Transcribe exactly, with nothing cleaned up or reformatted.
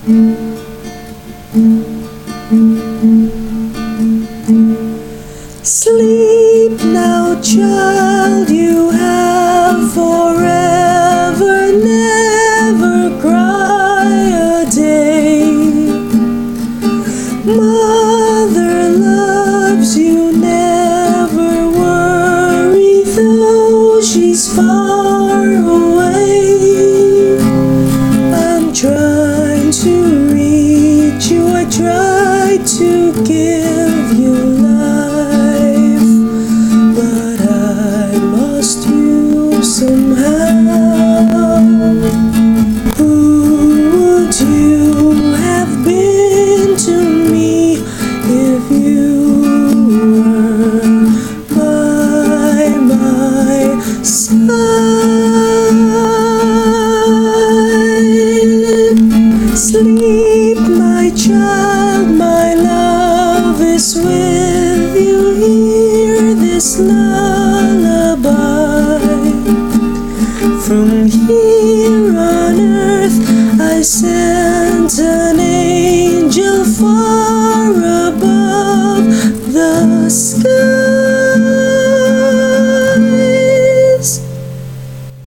Sleep now, child, you have forever, never cry a day. Mother loves you, never worry, though she's far away. I'm trying to reach you, I try to give you life, but I lost you somehow. Who would you have been to me if you were by my side? Sleep, my child, my love is with you. Hear this lullaby. From here on earth I sent an angel far above.